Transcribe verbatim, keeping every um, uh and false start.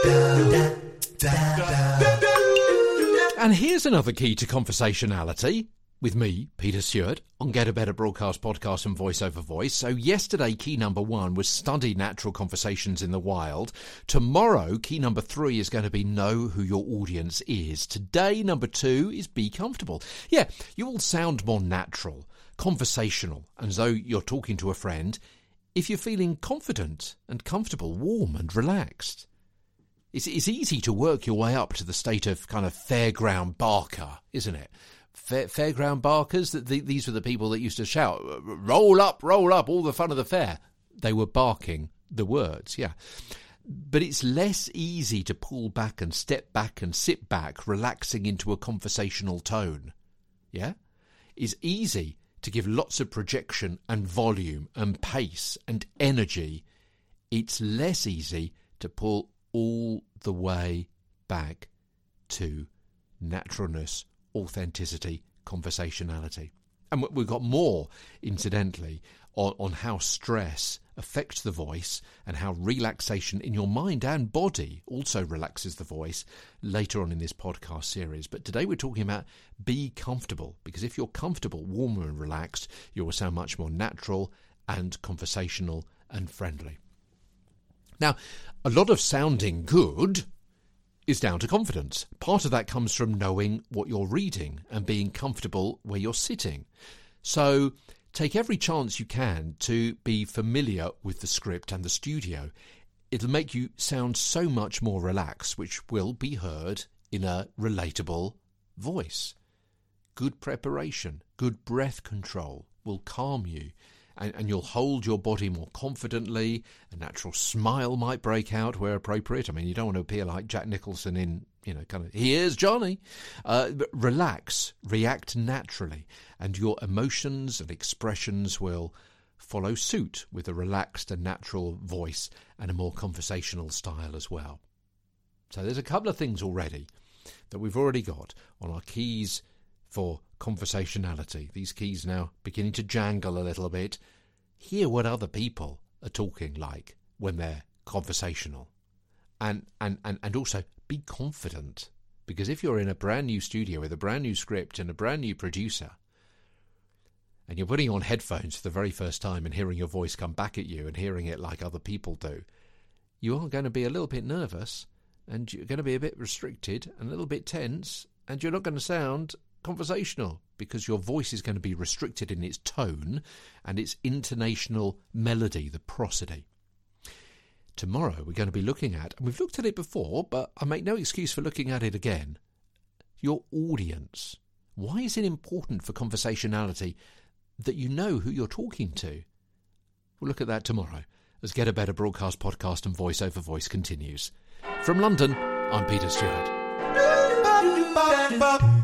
And here's another key to conversationality with me, Peter Stewart, on Get a Better Broadcast Podcast and Voice Over Voice. So yesterday, key number one was study natural conversations in the wild. Tomorrow, key number three is going to be know who your audience is. Today, number two is be comfortable. Yeah, you will sound more natural, conversational, as though you're talking to a friend, if you're feeling confident and comfortable, warm and relaxed. It's, it's easy to work your way up to the state of kind of fairground barker, isn't it? Fair, fairground barkers, that the, these were the people that used to shout, roll up, roll up, all the fun of the fair. They were barking the words, yeah. But it's less easy to pull back and step back and sit back, relaxing into a conversational tone, yeah? It's easy to give lots of projection and volume and pace and energy. It's less easy to pull all the way back to naturalness, authenticity, conversationality. And we've got more, incidentally, on, on how stress affects the voice and how relaxation in your mind and body also relaxes the voice later on in this podcast series. But today we're talking about be comfortable, because if you're comfortable, warm and relaxed, you will sound much more natural and conversational and friendly. Now, a lot of sounding good is down to confidence. Part of that comes from knowing what you're reading and being comfortable where you're sitting. So take every chance you can to be familiar with the script and the studio. It'll make you sound so much more relaxed, which will be heard in a relatable voice. Good preparation, good breath control will calm you. And, and you'll hold your body more confidently. A natural smile might break out where appropriate. I mean, you don't want to appear like Jack Nicholson in, you know, kind of, here's Johnny. Uh, but relax, react naturally, and your emotions and expressions will follow suit with a relaxed and natural voice and a more conversational style as well. So there's a couple of things already that we've already got on our keys for conversationality. These keys now beginning to jangle a little bit. Hear what other people are talking like when they're conversational. And, and, and, and also be confident. Because if you're in a brand new studio with a brand new script and a brand new producer, and you're putting on headphones for the very first time and hearing your voice come back at you and hearing it like other people do, you are going to be a little bit nervous, and you're going to be a bit restricted and a little bit tense, and you're not going to sound conversational because your voice is going to be restricted in its tone and its intonational melody, the prosody. Tomorrow we're going to be looking at, and we've looked at it before, but I make no excuse for looking at it again, your audience. Why is it important for conversationality that you know who you're talking to? We'll look at that tomorrow as Get a Better Broadcast Podcast and Voice Over Voice continues. From London, I'm Peter Stewart.